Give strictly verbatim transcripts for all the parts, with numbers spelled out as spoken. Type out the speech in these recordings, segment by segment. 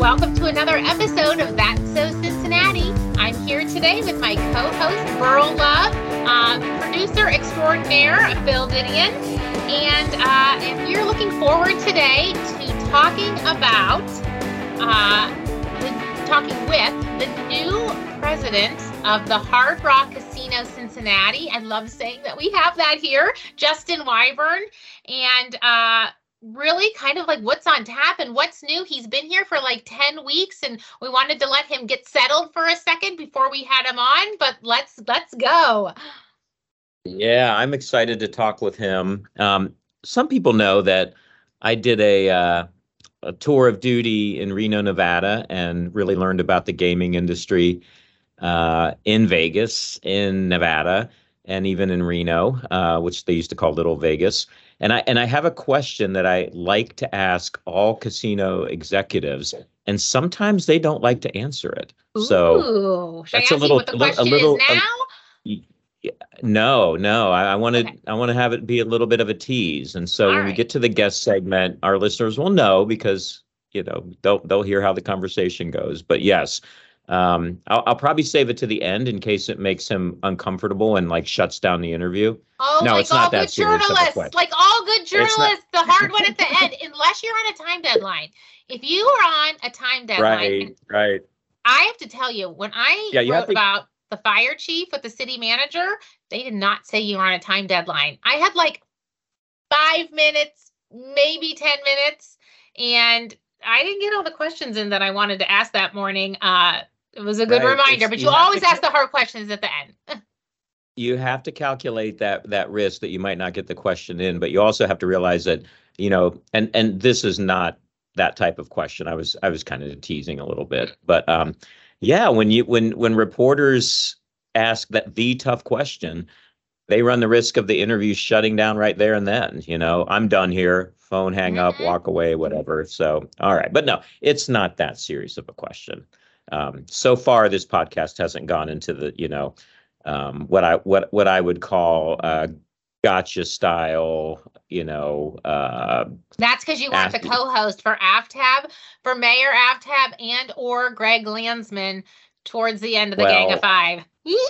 welcome to another episode of That's So Cincinnati. I'm here today with my co-host, Burl Love, uh, producer extraordinaire, Phil Didion, and, uh, and we're looking forward today to talking about, uh, the, talking with the new president of the Hard Rock Casino Cincinnati. I love saying that we have that here, Justin Wyburn, and uh, really kind of like what's on tap and what's new. He's been here for like ten weeks, and we wanted to let him get settled for a second before we had him on, but let's let's go. Yeah, I'm excited to talk with him. Um, some people know that I did a, uh, a tour of duty in Reno, Nevada, and really learned about the gaming industry uh, in Vegas, in Nevada, and even in Reno, uh, which they used to call Little Vegas. And I and I have a question that I like to ask all casino executives, and sometimes they don't like to answer it. Ooh, so should that's I ask a little, you what the question a little, is now? A, no, no. I, I want to Okay. I want to have it be a little bit of a tease. And so All when right. we get to the guest segment, our listeners will know because you know they'll they'll hear how the conversation goes. But yes. Um, I'll, I'll probably save it to the end in case it makes him uncomfortable and like shuts down the interview. Oh, no, like it's all not that good serious of a journalists, question. like all good It's not- journalists, the hard one at the end, unless you're on a time deadline. If you are on a time deadline, Right, right. I have to tell you, when I Yeah, you have wrote to- about the fire chief with the city manager, they did not say you were on a time deadline. I had like five minutes, maybe ten minutes, and I didn't get all the questions in that I wanted to ask that morning. Uh, it was a good Right. reminder, It's- but you you have always to- ask the hard questions at the end. You have to calculate that that risk that you might not get the question in, but you also have to realize that, you know, and and this is not that type of question. I was I was kind of teasing a little bit, but um, yeah, when you when when reporters ask that the tough question, they run the risk of the interview shutting down right there and then. You know, I'm done here. Phone, hang up, Mhm. walk away, whatever. So, all right, but no, it's not that serious of a question. Um, so far, this podcast hasn't gone into the, you know, um, what I what what I would call uh, gotcha style, you know. Uh, That's because you weren't the Ask- co-host for AFTAB, for Mayor AFTAB, and or Greg Landsman towards the end of the Gang of Well, Five.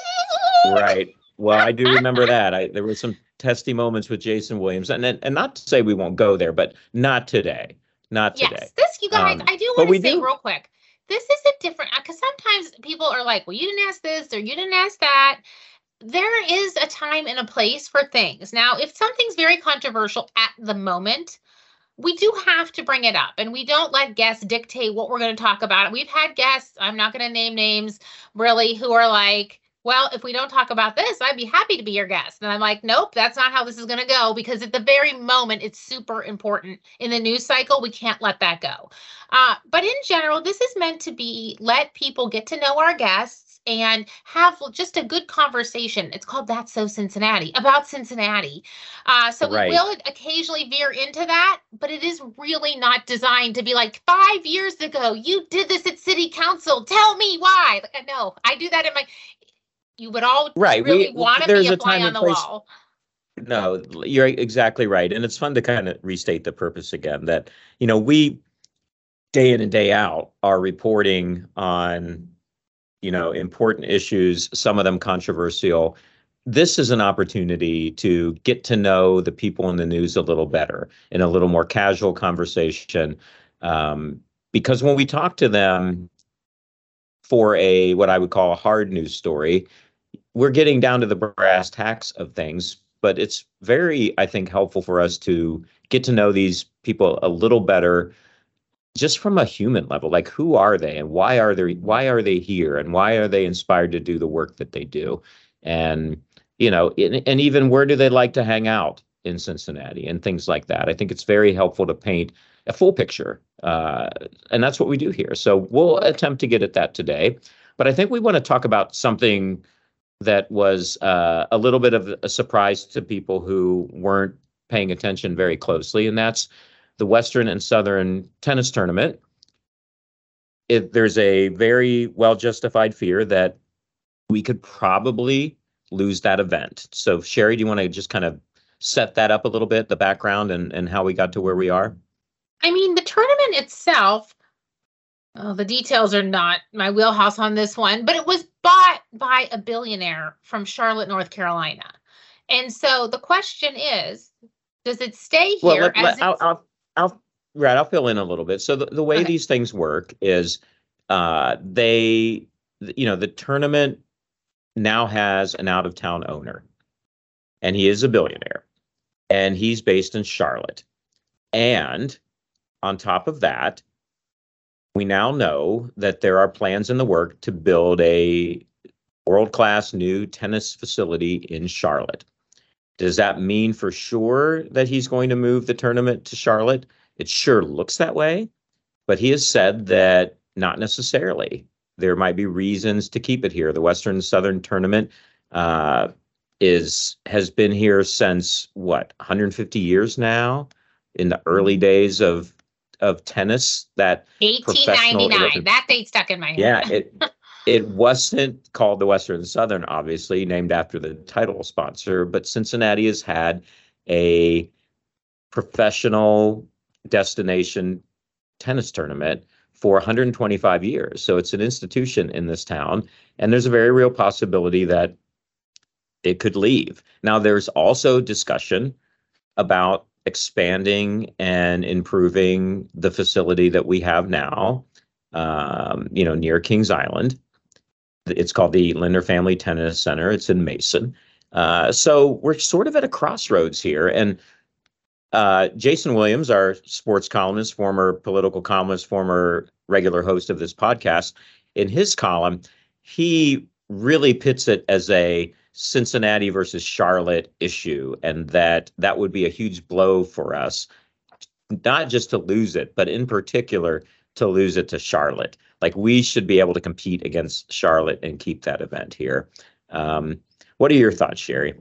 right. Well, I do remember that. I there were some testy moments with Jason Williams, and and, and not to say we won't go there, but not today. Not today. Yes, this, you guys, Um, I do but want we to say do- real quick, this is a different, because sometimes people are like, well, you didn't ask this or you didn't ask that. There is a time and a place for things. Now, if something's very controversial at the moment, we do have to bring it up, and we don't let guests dictate what we're going to talk about. We've had guests, I'm not going to name names, really, who are like, well, if we don't talk about this, I'd be happy to be your guest. And I'm like, nope, that's not how this is going to go, because at the very moment, it's super important in the news cycle. We can't let that go. Uh, but in general, this is meant to be let people get to know our guests and have just a good conversation. It's called That's So Cincinnati, about Cincinnati. Uh, so Right. we will occasionally veer into that, but it is really not designed to be like, five years ago, you did this at city council. Tell me why. Like, I know I do that in my, you would all Right, really we- want to there's be a a fly time on and the place- wall. No, you're exactly right. And it's fun to kind of restate the purpose again that, you know, we day in and day out are reporting on, you know, important issues, some of them controversial. This is an opportunity to get to know the people in the news a little better in a little more casual conversation. Um, because when we talk to them for a what I would call a hard news story, we're getting down to the brass tacks of things, but it's very, I think, helpful for us to get to know these people a little better, just from a human level. Like, who are they, and why are they why are they here, and why are they inspired to do the work that they do, and you know, and, and even where do they like to hang out in Cincinnati and things like that. I think it's very helpful to paint a full picture, uh, and that's what we do here. So we'll attempt to get at that today, but I think we want to talk about something that was uh, a little bit of a surprise to people who weren't paying attention very closely, and that's the Western and Southern Tennis Tournament. It, there's a very well-justified fear that we could probably lose that event. So, Sherry, do you want to just kind of set that up a little bit, the background and, and how we got to where we are? I mean, the tournament itself Oh, the details are not my wheelhouse on this one, but it was bought by a billionaire from Charlotte, North Carolina. And so the question is, does it stay Well, here let, as let I'll, it's I'll I'll right. I'll fill in a little bit. So the, the way okay? these things work is, uh, they, you know, the tournament now has an out of town owner, and he is a billionaire, and he's based in Charlotte. And on top of that, we now know that there are plans in the work to build a world-class new tennis facility in Charlotte. Does that mean for sure that he's going to move the tournament to Charlotte? It sure looks that way, but he has said that not necessarily. There might be reasons to keep it here. The Western Southern Tournament uh, is has been here since what, one hundred fifty years now. In the early days of of tennis, that professional, it eighteen ninety-nine. wasn't, That date stuck in my head. yeah, it it wasn't called the Western Southern, obviously, named after the title sponsor, but Cincinnati has had a professional destination tennis tournament for one hundred twenty-five years. So it's an institution in this town, and there's a very real possibility that it could leave. Now, there's also discussion about expanding and improving the facility that we have now, um, you know, near Kings Island. It's called the Linder Family Tennis Center. It's in Mason. Uh, so we're sort of at a crossroads here. And uh, Jason Williams, our sports columnist, former political columnist, former regular host of this podcast, in his column, he really pits it as a Cincinnati versus Charlotte issue, and that that would be a huge blow for us, not just to lose it, but in particular to lose it to Charlotte. Like, we should be able to compete against Charlotte and keep that event here. Um, what are your thoughts, Sherry?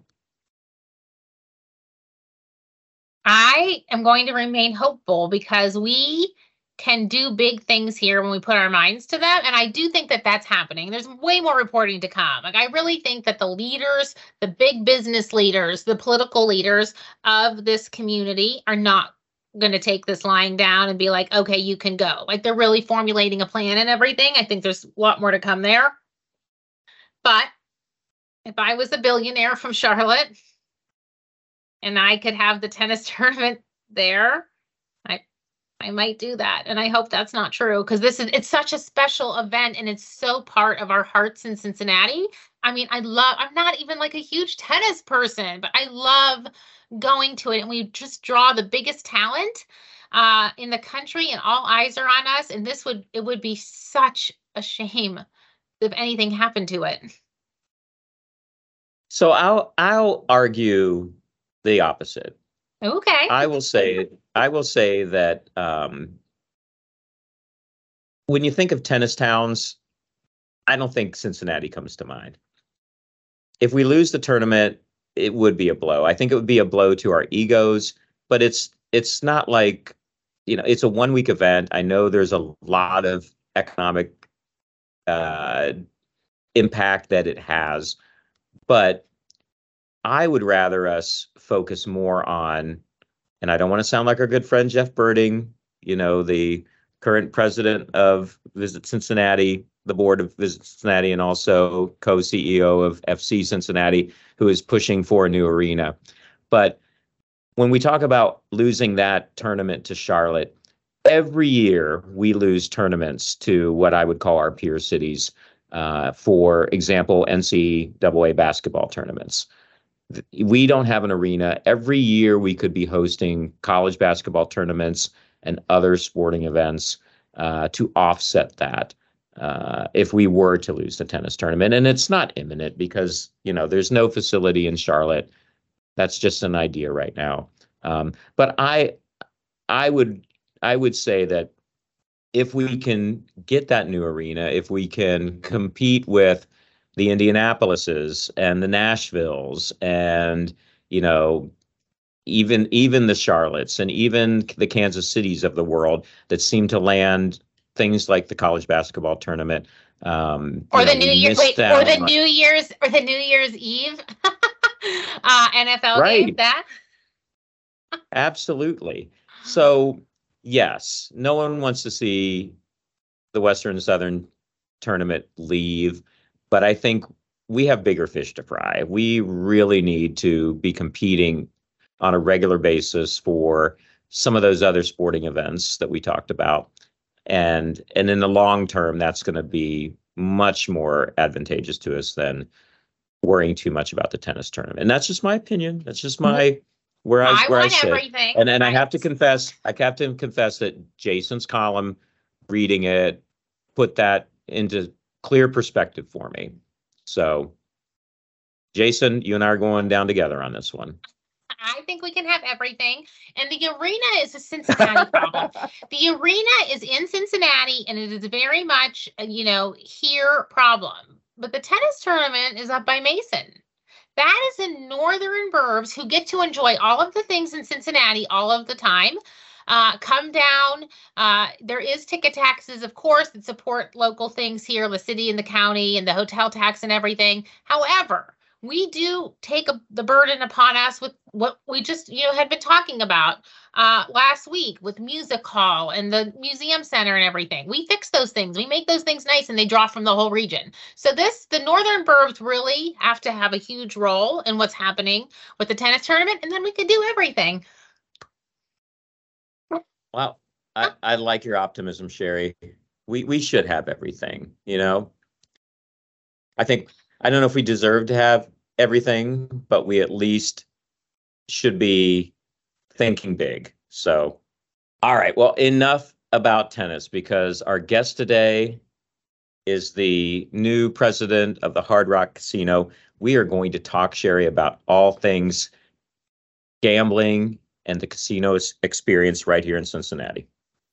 I am going to remain hopeful because we can do big things here when we put our minds to them. And I do think that that's happening. There's way more reporting to come. Like, I really think that the leaders, the big business leaders, the political leaders of this community are not going to take this lying down and be like, okay, you can go. Like, they're really formulating a plan and everything. I think there's a lot more to come there. But if I was a billionaire from Charlotte and I could have the tennis tournament there, I I might do that. And I hope that's not true, because this is it's such a special event and it's so part of our hearts in Cincinnati. I mean, I love I'm not even like a huge tennis person, but I love going to it, and we just draw the biggest talent uh in the country, and all eyes are on us. And this would it would be such a shame if anything happened to it. So I'll I'll argue the opposite. Okay. I will say I will say that um, when you think of tennis towns, I don't think Cincinnati comes to mind. If we lose the tournament, it would be a blow. I think it would be a blow to our egos, but it's it's not like, you know, it's a one week event. I know there's a lot of economic uh, impact that it has, but I would rather us focus more on, and I don't want to sound like our good friend Jeff Birding, you know, the current president of Visit Cincinnati, the board of Visit Cincinnati, and also co-C E O of F C Cincinnati, who is pushing for a new arena. But when we talk about losing that tournament to Charlotte, every year we lose tournaments to what I would call our peer cities. Uh, for example, N C double A basketball tournaments. We don't have an arena. Every year we could be hosting college basketball tournaments and other sporting events uh, to offset that uh, if we were to lose the tennis tournament. And it's not imminent because, you know, there's no facility in Charlotte. That's just an idea right now. Um, but I, I would, I would say that if we can get that new arena, if we can compete with the Indianapolises and the Nashvilles and, you know, even even the Charlottes and even the Kansas Cities of the world that seem to land things like the college basketball tournament. Um, or the know, New Year, wait, or the New Year's, or the New Year's Eve uh, N F L right. game. That Absolutely. So yes, no one wants to see the Western and Southern tournament leave, but I think we have bigger fish to fry. We really need to be competing on a regular basis for some of those other sporting events that we talked about. And and in the long term, that's going to be much more advantageous to us than worrying too much about the tennis tournament. And that's just my opinion. That's just my where I, I where I want sit. everything. And and I Right. have to confess, I have to confess that Jason's column, reading it, put that into clear perspective for me. So, Jason, you and I are going down together on this one. I think we can have everything. And the arena is a Cincinnati problem. The arena is in Cincinnati, and it is very much, a, you know, here problem. But the tennis tournament is up by Mason. That is in northern burbs who get to enjoy all of the things in Cincinnati all of the time. Uh, come down. Uh, there is ticket taxes, of course, that support local things here, the city and the county and the hotel tax and everything. However, we do take a, the burden upon us with what we just, you know, had been talking about uh, last week with Music Hall and the Museum Center and everything. We fix those things. We make those things nice, and they draw from the whole region. So this, the northern burbs really have to have a huge role in what's happening with the tennis tournament, and then we could do everything. Wow. I, I like your optimism, Sherry. We we should have everything, you know. I think, I don't know if we deserve to have everything, but we at least should be thinking big. So, all right. Well, enough about tennis, because our guest today is the new president of the Hard Rock Casino. We are going to talk, Sherry, about all things gambling and the casino experience right here in Cincinnati.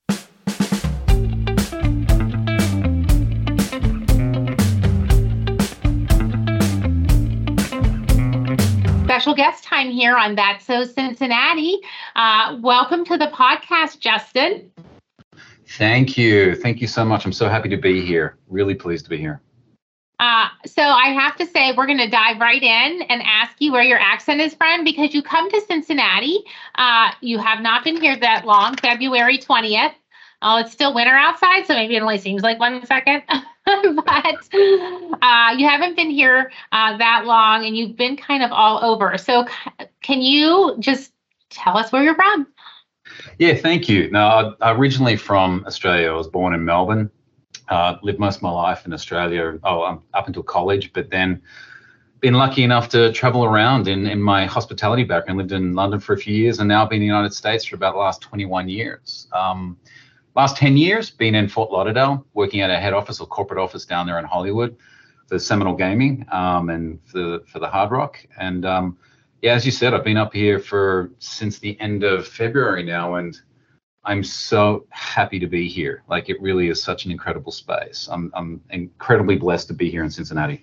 Special guest time here on That's So Cincinnati. Uh, welcome to the podcast, Justin. Thank you. Thank you so much. I'm so happy to be here. Really pleased to be here. Uh, so I have to say, we're going to dive right in and ask you where your accent is from, because you come to Cincinnati. Uh, you have not been here that long, February twentieth. Oh, it's still winter outside, so maybe it only seems like one second. But uh, you haven't been here uh, that long, and you've been kind of all over. So c- can you just tell us where you're from? Yeah, thank you. Now, I'm originally from Australia. I was born in Melbourne. Uh, lived most of my life in Australia, oh, um, up until college, but then been lucky enough to travel around in, in my hospitality background. Lived in London for a few years, and now been in the United States for about the last twenty-one years. Um, last ten years, been in Fort Lauderdale, working at a head office or corporate office down there in Hollywood for Seminole Gaming um, and for, for the Hard Rock. And um, yeah, as you said, I've been up here for since the end of February now, and I'm so happy to be here. Like, it really is such an incredible space. I'm I'm incredibly blessed to be here in Cincinnati.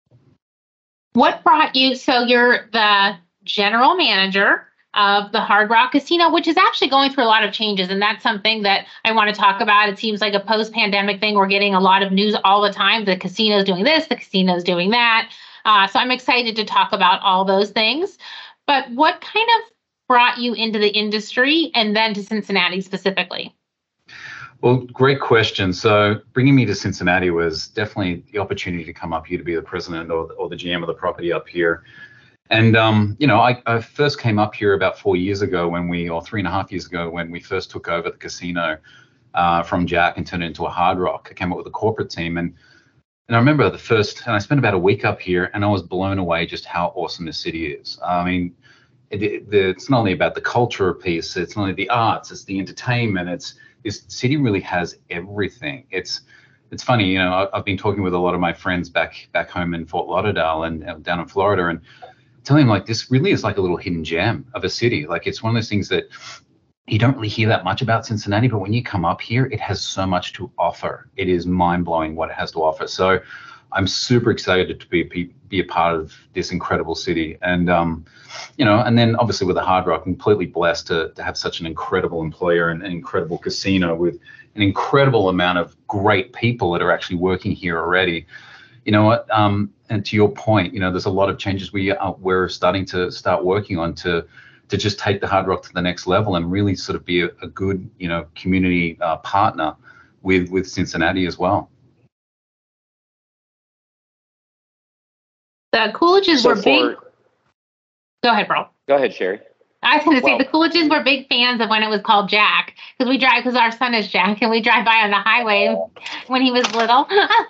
What brought you? So you're the general manager of the Hard Rock Casino, which is actually going through a lot of changes. And that's something that I want to talk about. It seems like a post-pandemic thing. We're getting a lot of news all the time. The casino's doing this, the casino's doing that. Uh, so I'm excited to talk about all those things. But what kind of brought you into the industry and then to Cincinnati specifically? Well, great question. So bringing me to Cincinnati was definitely the opportunity to come up here to be the president or, or the G M of the property up here. And, um, you know, I, I first came up here about four years ago when we, or three and a half years ago, when we first took over the casino uh, from Jack and turned it into a Hard Rock. I came up with a corporate team, and And I remember the first, and I spent about a week up here, and I was blown away just how awesome the city is. I mean, it, it, the, it's not only about the culture piece, it's not only the arts, it's the entertainment. It's this city really has everything. It's it's funny, you know, I, I've been talking with a lot of my friends back back home in Fort Lauderdale and uh, down in Florida, and telling them, like, this really is like a little hidden gem of a city. Like, it's one of those things that you don't really hear that much about Cincinnati, but when you come up here, it has so much to offer. It is mind-blowing what it has to offer. So I'm super excited to be be a part of this incredible city. And, um, you know, and then obviously with the Hard Rock, I'm completely blessed to, to have such an incredible employer and an incredible casino with an incredible amount of great people that are actually working here already. You know what? Um, and to your point, you know, there's a lot of changes we are, we're starting to start working on to to just take the Hard Rock to the next level and really sort of be a, a good, you know, community uh, partner with with Cincinnati as well. The Coolidges So were for- big. Go ahead, bro. Go ahead, Sherry. I was going to say Well- the Coolidges were big fans of when it was called Jack, because we drive because our son is Jack and we drive by on the highway when he was little.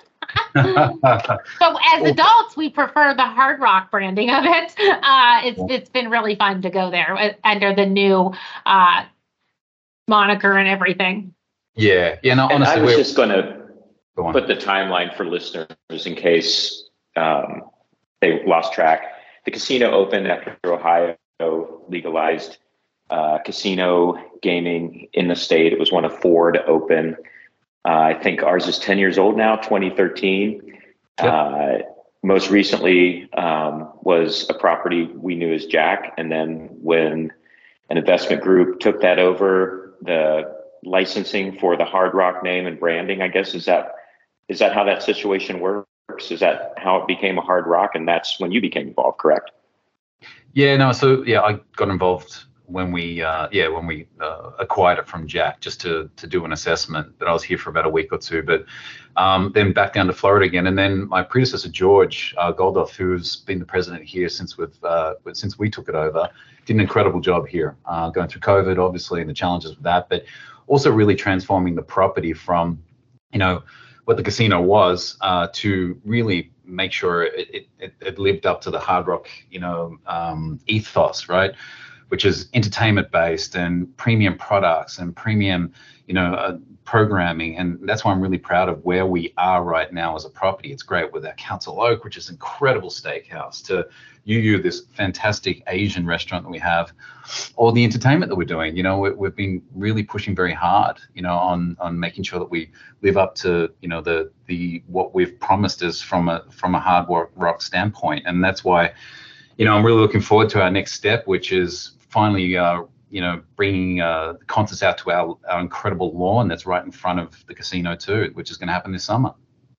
So as adults, we prefer the Hard Rock branding of it. Uh, it's it's been really fun to go there uh, under the new uh, moniker and everything. Yeah, yeah. No, And honestly, I was we're, just going to go on. put the timeline for listeners in case um, they lost track. The casino opened after Ohio legalized uh, casino gaming in the state. It was one of four to open. Uh, I think ours is ten years old now, twenty thirteen. Yep. Uh, most recently um, was a property we knew as Jack. And then when an investment group took that over, the licensing for the Hard Rock name and branding, I guess, is that is that how that situation works? Is that how it became a Hard Rock? And that's when you became involved, correct? Yeah, no. So yeah, I got involved when we uh, yeah when we uh, acquired it from Jack, just to to do an assessment. But I was here for about a week or two, but um, then back down to Florida again. And then my predecessor George uh, Goldoff, who's been the president here since with uh, since we took it over, did an incredible job here, uh, going through COVID, obviously, and the challenges with that, but also really transforming the property from, you know, what the casino was uh, to really make sure it, it, it lived up to the Hard Rock, you know, um, ethos, right? Which is entertainment based and premium products and premium, you know, uh, programming. And that's why I'm really proud of where we are right now as a property. It's great with our Council Oak, which is an incredible steakhouse, to Yu Yu, this fantastic Asian restaurant that we have, or the entertainment that we're doing. You know, we, we've been really pushing very hard, you know, on on making sure that we live up to, you know, the the what we've promised us from a from a Hard Rock standpoint. And that's why, you know, I'm really looking forward to our next step, which is finally, uh, you know, bringing uh, concerts out to our, our incredible lawn that's right in front of the casino too, which is going to happen this summer.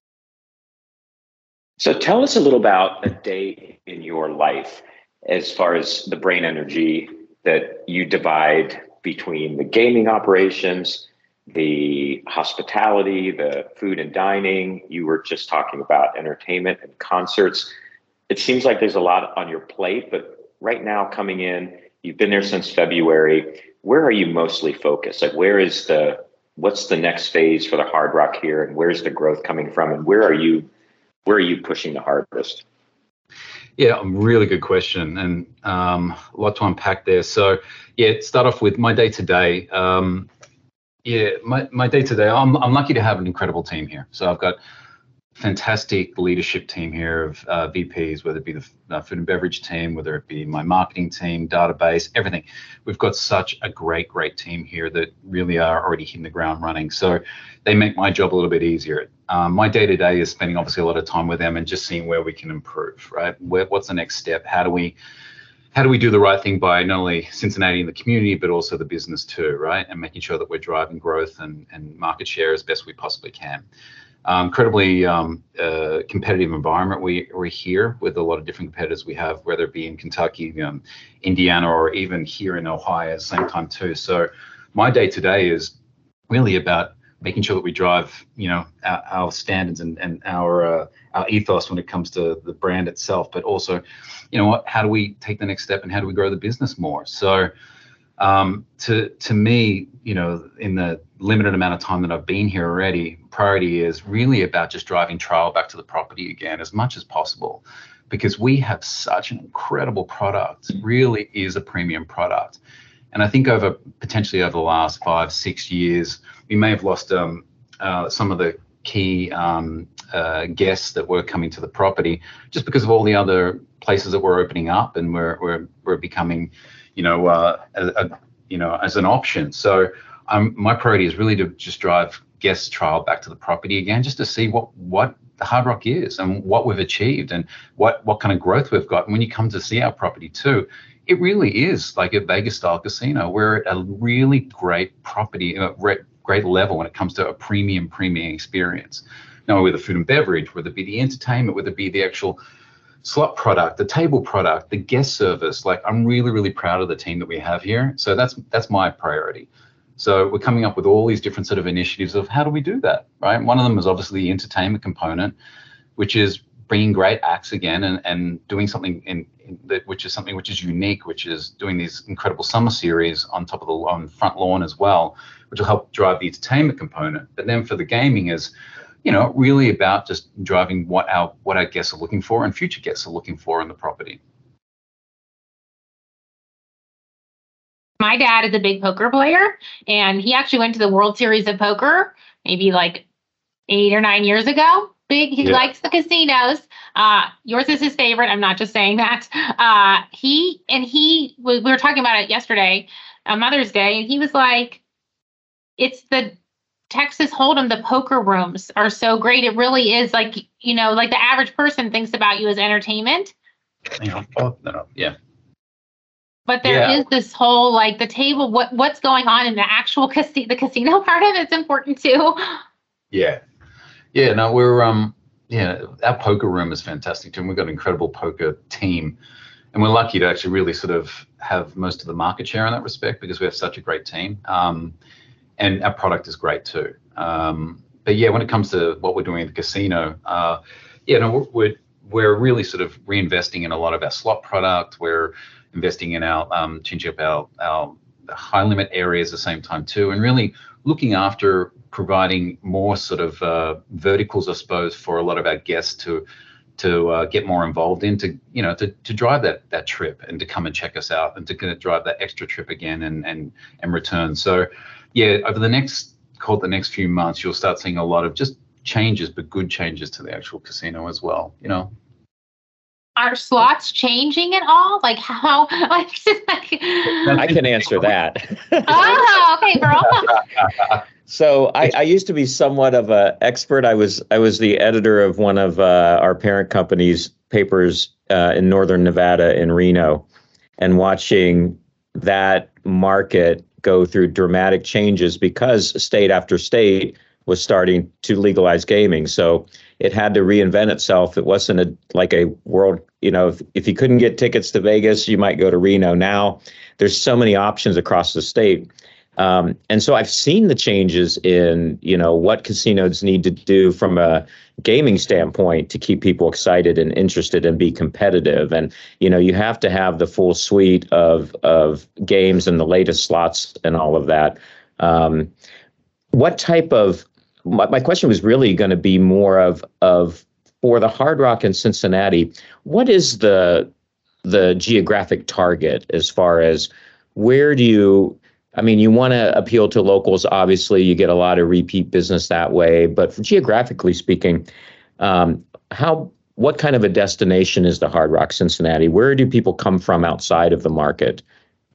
So tell us a little about a day in your life as far as the brain energy that you divide between the gaming operations, the hospitality, the food and dining. You were just talking about entertainment and concerts. It seems like there's a lot on your plate, but right now coming in, you've been there since February. Where are you mostly focused? Like, where is the, what's the next phase for the Hard Rock here, and where's the growth coming from, and where are you, where are you pushing the hardest? Yeah, a really good question, and um, a lot to unpack there. So, yeah, start off with my day to day. Um, yeah, my my day to day. I'm I'm lucky to have an incredible team here. So I've got fantastic leadership team here of uh, V Ps, whether it be the uh, food and beverage team, whether it be my marketing team, database, everything. We've got such a great, great team here that really are already hitting the ground running. So they make my job a little bit easier. Um, my day-to-day is spending obviously a lot of time with them and just seeing where we can improve, right? Where, what's the next step? How do we how do we do the right thing by not only Cincinnati and the community, but also the business too, right? And making sure that we're driving growth and, and market share as best we possibly can. Um, incredibly um, uh, competitive environment we, we're here with a lot of different competitors we have, whether it be in Kentucky, um, Indiana, or even here in Ohio at the same time too. So my day to day is really about making sure that we drive, you know, our, our standards and, and our uh, our ethos when it comes to the brand itself, but also, you know, what, how do we take the next step and how do we grow the business more? So um, to to me, you know, in the limited amount of time that I've been here already, priority is really about just driving trial back to the property again as much as possible, because we have such an incredible product. It really is a premium product. And I think over potentially over the last five, six years, we may have lost um, uh, some of the key um, uh, guests that were coming to the property just because of all the other places that we're opening up, and we're we're we're becoming, you know, uh, a, a, you know, as an option. So um, my priority is really to just drive guest trial back to the property again, just to see what what the Hard Rock is and what we've achieved and what what kind of growth we've got. And when you come to see our property too, it really is like a Vegas style casino. We're at a really great property, uh, great level when it comes to a premium, premium experience. Now, with the food and beverage, whether it be the entertainment, whether it be the actual slot product, the table product, the guest service, like I'm really, really proud of the team that we have here. So that's that's my priority. So we're coming up with all these different sort of initiatives of how do we do that, right? One of them is obviously the entertainment component, which is bringing great acts again and, and doing something in, in that, which is something which is unique, which is doing these incredible summer series on top of the on front lawn as well, which will help drive the entertainment component. But then for the gaming is, you know, really about just driving what our what our guests are looking for and future guests are looking for in the property. My dad is a big poker player, and he actually went to the World Series of Poker maybe like eight or nine years ago. Big, he Yeah. likes the casinos. Uh, yours is his favorite. I'm not just saying that. Uh, he and he, we we were talking about it yesterday on Mother's Day, and he was like, "It's the Texas Hold'em. The poker rooms are so great. It really is like, you know, like the average person thinks about you as entertainment." You know, oh, no, no, yeah. But there Yeah. is this whole like the table, what what's going on in the actual casino, the casino part of it's important too. Yeah. Yeah, no, we're um yeah, our poker room is fantastic too. And we've got an incredible poker team. And we're lucky to actually really sort of have most of the market share in that respect because we have such a great team. Um, and our product is great too. Um, but yeah, when it comes to what we're doing at the casino, uh, yeah, no, we're, we're we're really sort of reinvesting in a lot of our slot product. We're investing in our um, changing up our our high limit areas at the same time too, and really looking after providing more sort of uh, verticals, I suppose, for a lot of our guests to to uh, get more involved in, to you know, to to drive that that trip and to come and check us out and to kind of drive that extra trip again and and and return. So, yeah, over the next call it the next few months, you'll start seeing a lot of just changes, but good changes to the actual casino as well. You know. Are slots changing at all? Like how? Like, just like I can answer that. oh, okay, girl. So I, I used to be somewhat of an expert. I was I was the editor of one of uh, our parent company's papers uh, in Northern Nevada in Reno, and watching that market go through dramatic changes because state after state was starting to legalize gaming. So it had to reinvent itself. It wasn't a, like a world, you know, if, if you couldn't get tickets to Vegas, you might go to Reno. Now there's so many options across the state. Um, and so I've seen the changes in, you know, what casinos need to do from a gaming standpoint to keep people excited and interested and be competitive. And, you know, you have to have the full suite of, of games and the latest slots and all of that. Um, what type of, my, my question was really going to be more of, of for the Hard Rock in Cincinnati, what is the, the geographic target as far as where do you, I mean, you want to appeal to locals. Obviously, you get a lot of repeat business that way. But for geographically speaking, um, how what kind of a destination is the Hard Rock Cincinnati? Where do people come from outside of the market?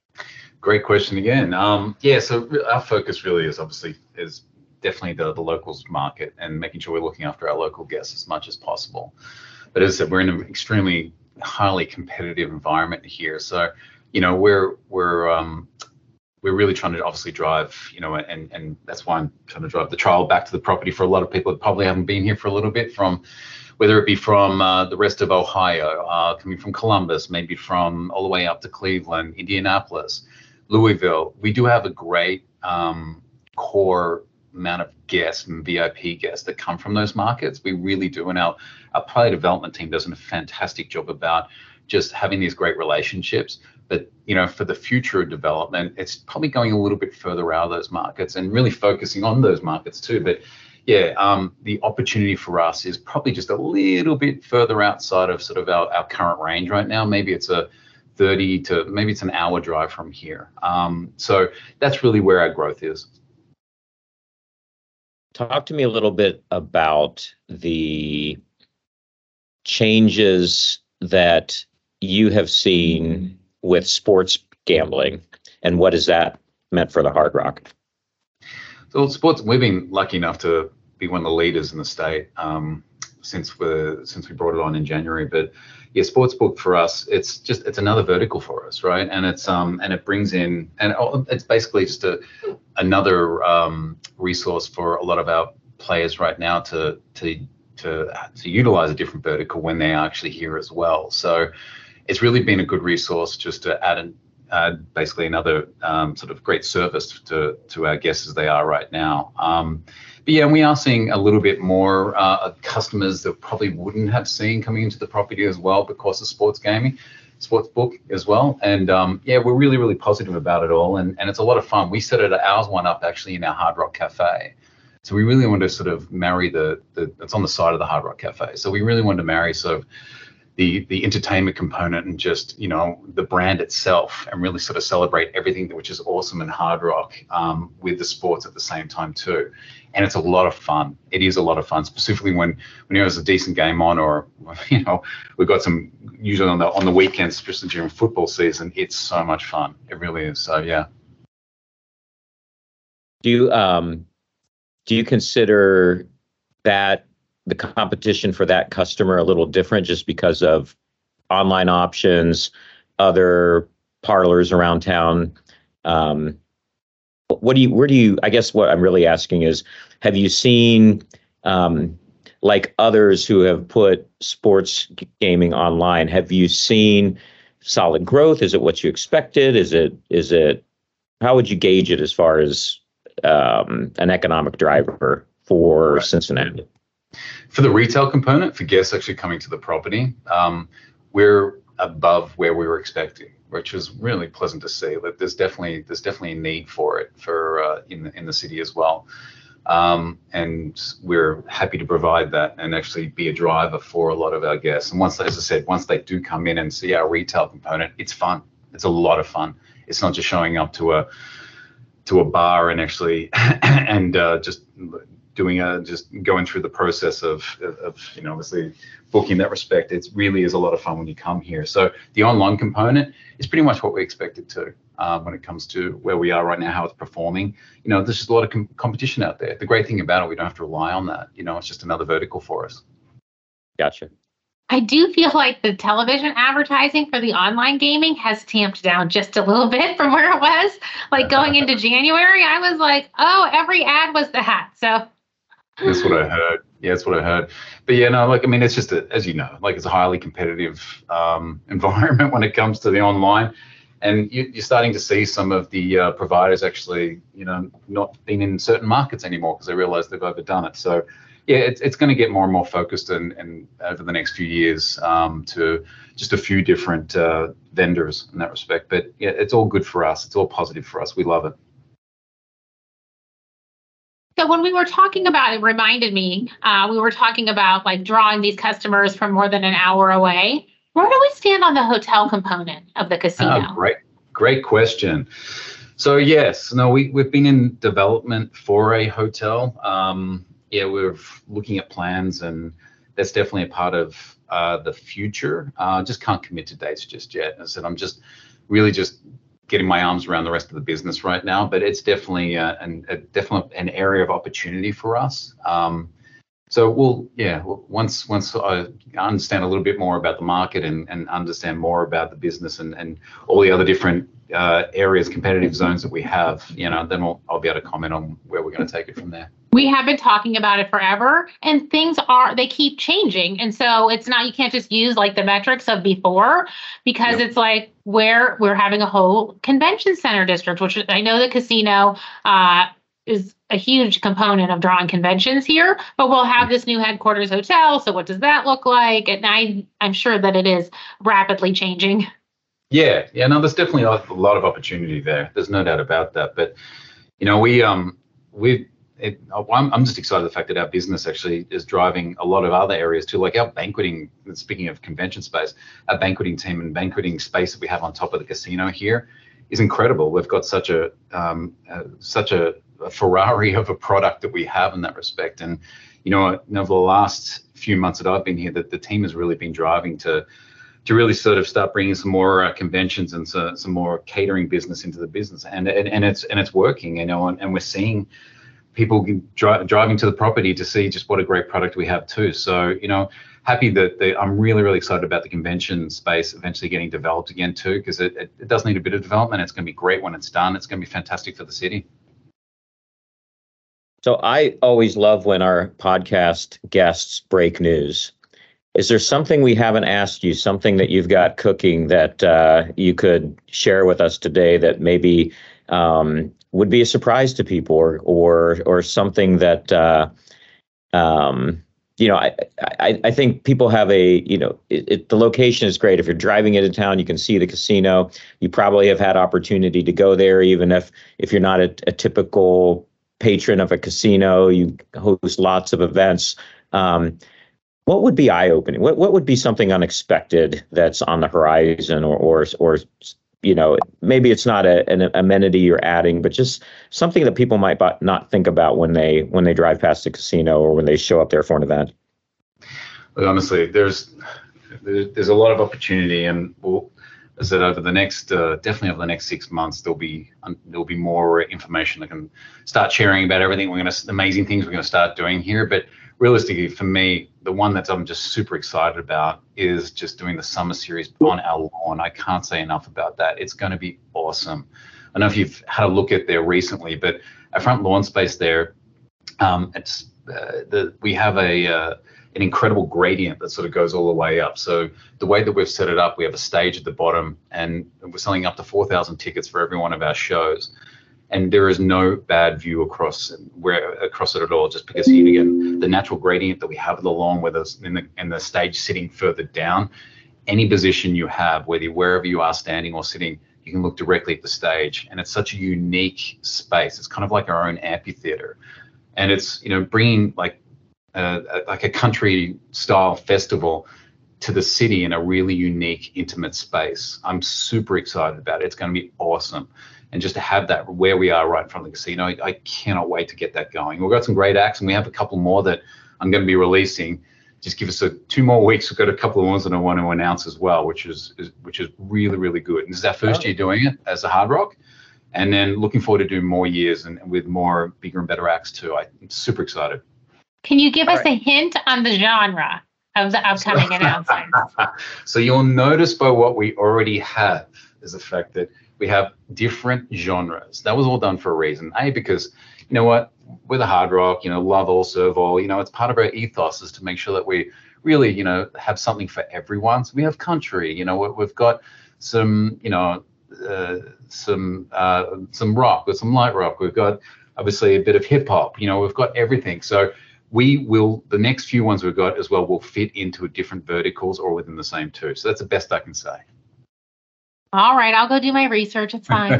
Great question again. Um, yeah, so our focus really is obviously is definitely the, the locals market and making sure we're looking after our local guests as much as possible. But as I said, we're in an extremely highly competitive environment here. So, you know, we're we're um, we're really trying to obviously drive, you know, and and that's why I'm trying to drive the trial back to the property for a lot of people that probably haven't been here for a little bit, from whether it be from uh, the rest of Ohio, uh, coming from Columbus, maybe from all the way up to Cleveland, Indianapolis, Louisville. We do have a great um, core amount of guests and V I P guests that come from those markets. We really do. And our, our player development team does a fantastic job about just having these great relationships. But, you know, for the future of development, it's probably going a little bit further out of those markets and really focusing on those markets too. But yeah, um, the opportunity for us is probably just a little bit further outside of sort of our, our current range right now. Maybe it's a thirty to maybe it's an hour drive from here. Um, so that's really where our growth is. Talk to me a little bit about the changes that you have seen with sports gambling, and what has that meant for the Hard Rock? So sports, we've been lucky enough to be one of the leaders in the state um, since we since we brought it on in January. But yeah, sportsbook for us, it's just it's another vertical for us, right? And it's um and it brings in and it's basically just a another um, resource for a lot of our players right now to to to to utilize a different vertical when they are actually here as well. So it's really been a good resource just to add an uh, basically another um, sort of great service to to our guests as they are right now. Um, but yeah, we are seeing a little bit more uh, customers that probably wouldn't have seen coming into the property as well because of sports gaming, sports book as well. And um, yeah, we're really, really positive about it all. And, and it's a lot of fun. We set it ours one up actually in our Hard Rock Cafe. So we really want to sort of marry the, the, it's on the side of the Hard Rock Cafe. So we really wanted to marry sort of the, the entertainment component and just, you know, the brand itself and really sort of celebrate everything which is awesome in Hard Rock um, with the sports at the same time too. And it's a lot of fun. It is a lot of fun, specifically when when there's a decent game on, or you know, we've got some usually on the on the weekends, especially during football season. It's so much fun. It really is. So yeah. Do you um do you consider that the competition for that customer a little different just because of online options, other parlors around town? Um, What do you, where do you, I guess what I'm really asking is, have you seen, um, like others who have put sports gaming online, have you seen solid growth? Is it what you expected? Is it, is it, how would you gauge it as far as um, an economic driver for right. Cincinnati? For the retail component, for guests actually coming to the property, um, we're above where we were expecting, which was really pleasant to see. That there's definitely there's definitely a need for it for uh, in the, in the city as well, um, and we're happy to provide that and actually be a driver for a lot of our guests. And once, as I said, once they do come in and see our retail component, it's fun. It's a lot of fun. It's not just showing up to a to a bar and actually and uh, just doing a just going through the process of of you know obviously booking that respect. It really is a lot of fun when you come here. So the online component is pretty much what we expected to um, when it comes to where we are right now, how it's performing. You know, there's just a lot of com- competition out there. The great thing about it, we don't have to rely on that. You know, it's just another vertical for us. Gotcha. I do feel like the television advertising for the online gaming has tamped down just a little bit from where it was. Like going into January, I was like, oh, every ad was that. So that's what I heard. Yeah, that's what I heard. But yeah, no, like, I mean, it's just, a, as you know, like it's a highly competitive um, environment when it comes to the online. And you, you're starting to see some of the uh, providers actually, you know, not being in certain markets anymore because they realize they've overdone it. So yeah, it's, it's going to get more and more focused and, and over the next few years um, to just a few different uh, vendors in that respect. But yeah, it's all good for us. It's all positive for us. We love it. So when we were talking about, it reminded me, uh, we were talking about like drawing these customers from more than an hour away. Where do we stand on the hotel component of the casino? Oh, great, great question. So yes, no, we, we've been in development for a hotel. Um, yeah, we're looking at plans and that's definitely a part of uh, the future. Uh, just can't commit to dates just yet. As I said, I'm just really just getting my arms around the rest of the business right now, but it's definitely uh, an, a definitely an area of opportunity for us. Um, so we'll, yeah, once once I understand a little bit more about the market and, and understand more about the business and, and all the other different uh, areas, competitive zones that we have, you know, then we'll, I'll be able to comment on where we're going to take it from there. We have been talking about it forever and things are, they keep changing. And so it's not, you can't just use like the metrics of before because yep. It's like where we're having a whole convention center district, which I know the casino uh, is a huge component of drawing conventions here, but we'll have this new headquarters hotel. So what does that look like? And I, I'm sure that it is rapidly changing. Yeah, yeah, no, there's definitely a lot of opportunity there. There's no doubt about that. But, you know, we, um, we, It, I'm, I'm just excited the fact that our business actually is driving a lot of other areas too, like our banqueting, speaking of convention space, our banqueting team and banqueting space that we have on top of the casino here is incredible. We've got such a um, uh, such a, a Ferrari of a product that we have in that respect. And, you know, over the last few months that I've been here, that the team has really been driving to to really sort of start bringing some more uh, conventions and so, some more catering business into the business. And, and, and it's and it's working, you know, and, and we're seeing people dri- driving to the property to see just what a great product we have too. So, you know, happy that they, I'm really, really excited about the convention space eventually getting developed again too, because it, it, it does need a bit of development. It's going to be great when it's done. It's going to be fantastic for the city. So I always love when our podcast guests break news. is there something we haven't asked you, something that you've got cooking that uh, you could share with us today that maybe um, would be a surprise to people, or or or something that uh, um, you know, I, I I think people have a, you know, it, it, the location is great. If you're driving into town, you can see the casino. You probably have had opportunity to go there, even if if you're not a, a typical patron of a casino. You host lots of events. Um, what would be eye-opening? What what would be something unexpected that's on the horizon, or or or you know, maybe it's not a, an amenity you're adding, but just something that people might not think about when they when they drive past the casino or when they show up there for an event? Well, honestly, there's there's a lot of opportunity, and we'll, as I said, over the next uh, definitely over the next six months, there'll be um, there'll be more information that can start sharing about everything. We're going to amazing things we're going to start doing here, but realistically, for me, the one that I'm just super excited about is just doing the summer series on our lawn. I can't say enough about that. It's going to be awesome. I don't know if you've had a look at there recently, but our front lawn space there, um, it's uh, the we have a uh, an incredible gradient that sort of goes all the way up. So the way that we've set it up, we have a stage at the bottom, and we're selling up to four thousand tickets for every one of our shows. And there is no bad view across where across it at all, just because you again the natural gradient that we have along with us in the in the stage sitting further down. Any position you have, whether wherever you are standing or sitting, you can look directly at the stage, and it's such a unique space. It's kind of like our own amphitheater, and it's, you know, bringing like uh, like a country style festival to the city in a really unique, intimate space. I'm super excited about it. It's going to be awesome. And just to have that where we are right in front of the casino, I, I cannot wait to get that going. We've got some great acts, and we have a couple more that I'm going to be releasing. Just give us a, two more weeks. We've got a couple of ones that I want to announce as well, which is, is which is really, really good. And this is our first oh. year doing it as a Hard Rock, and then looking forward to doing more years and, and with more bigger and better acts too. I'm super excited. Can you give All us right. a hint on the genre of the upcoming announcements? So you'll notice by what we already have is the fact that we have different genres. That was all done for a reason. A, because, you know what, with a Hard Rock, you know, love all, serve all, you know, it's part of our ethos is to make sure that we really, you know, have something for everyone. So we have country, you know, we've got some, you know, uh, some uh, some rock, with some light rock. We've got obviously a bit of hip hop, you know, we've got everything. So we will, the next few ones we've got as well will fit into different verticals or within the same two. So that's the best I can say. All right, I'll go do my research. It's fine.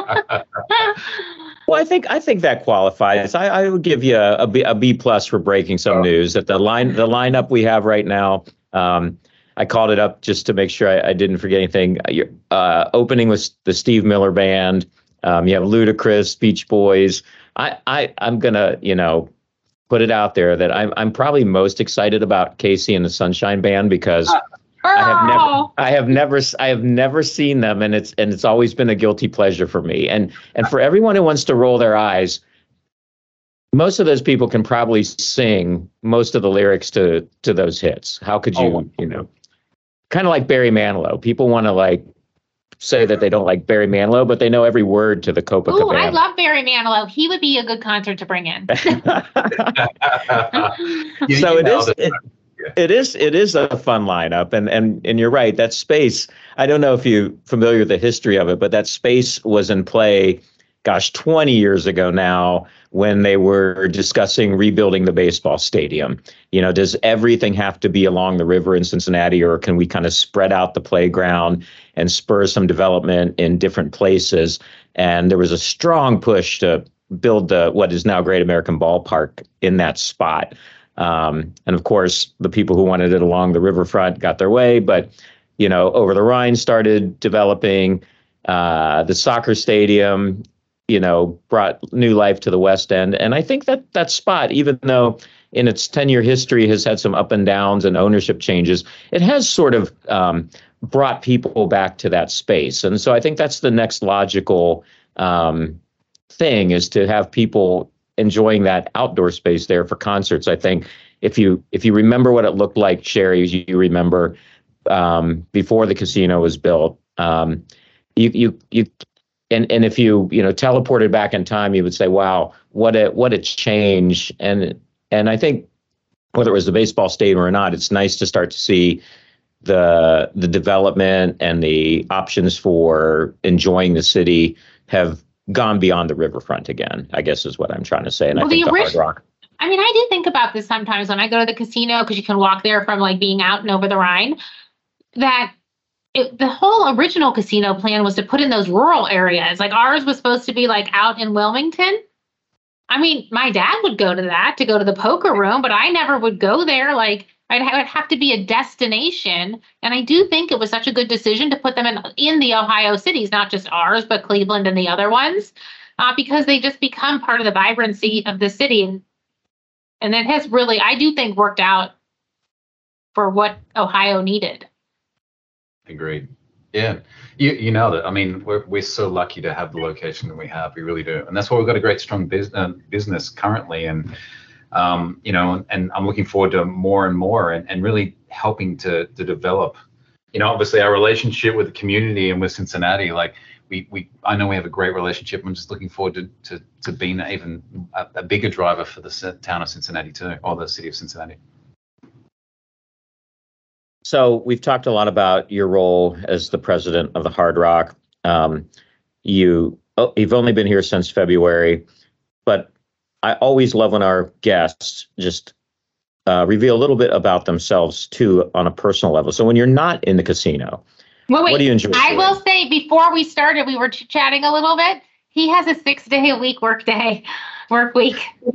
Well, I think I think that qualifies. I, I would give you a, a, B, a B plus for breaking some oh. news. That the line the lineup we have right now. Um, I called it up just to make sure I, I didn't forget anything. You're, uh, opening with the Steve Miller Band. Um, you have Ludacris, Beach Boys. I I I'm gonna you know put it out there that I'm I'm probably most excited about Casey and the Sunshine Band because. Uh. I have never, I have never, I have never seen them, and it's and it's always been a guilty pleasure for me. And and for everyone who wants to roll their eyes, most of those people can probably sing most of the lyrics to to those hits. How could you, oh. you know, kind of like Barry Manilow? People want to like say that they don't like Barry Manilow, but they know every word to the Copacabana. Oh, I love Barry Manilow. He would be a good concert to bring in. So it is. It, It is it is a fun lineup, and and and you're right. That space, I don't know if you're familiar with the history of it, but that space was in play, gosh, twenty years ago now, when they were discussing rebuilding the baseball stadium. You know, does everything have to be along the river in Cincinnati, or can we kind of spread out the playground and spur some development in different places? And there was a strong push to build the what is now Great American Ballpark in that spot. Um, and of course, the people who wanted it along the riverfront got their way. But, you know, Over the Rhine started developing. Uh, the soccer stadium, you know, brought new life to the West End. And I think that that spot, even though in its ten-year history has had some up and downs and ownership changes, it has sort of um, brought people back to that space. And so I think that's the next logical um, thing, is to have people enjoying that outdoor space there for concerts. I think if you if you remember what it looked like, Sherry, you, you remember um, before the casino was built, um, you you you and and if you you know teleported back in time, you would say, wow, what a what a change. And and I think whether it was the baseball stadium or not, it's nice to start to see the the development and the options for enjoying the city have gone beyond the riverfront again, I guess is what I'm trying to say. And well, I think the, the Hard Rock. I mean, I do think about this sometimes when I go to the casino, because you can walk there from like being out and over the Rhine, that it, the whole original casino plan was to put in those rural areas. Like ours was supposed to be like out in Wilmington. I mean, my dad would go to that to go to the poker room, but I never would go there. Like I'd ha- it'd have to be a destination. And I do think it was such a good decision to put them in, in the Ohio cities, not just ours, but Cleveland and the other ones, uh, because they just become part of the vibrancy of the city. And, and it has really, I do think, worked out for what Ohio needed. Agreed. Yeah, you you know that. I mean, we're we're so lucky to have the location that we have. We really do, and that's why we've got a great, strong business uh, business currently. And um, you know, and, and I'm looking forward to more and more, and, and really helping to to develop. You know, obviously our relationship with the community and with Cincinnati. Like we we, I know we have a great relationship. I'm just looking forward to to to being even a, a bigger driver for the town of Cincinnati too, or the city of Cincinnati. So we've talked a lot about your role as the president of the Hard Rock. Um, you, oh, you've only been here since February, but I always love when our guests just uh, reveal a little bit about themselves too on a personal level. So when you're not in the casino, well, wait, what do you enjoy? I doing? will say before we started, we were ch- chatting a little bit. He has a six day a week work day, work week.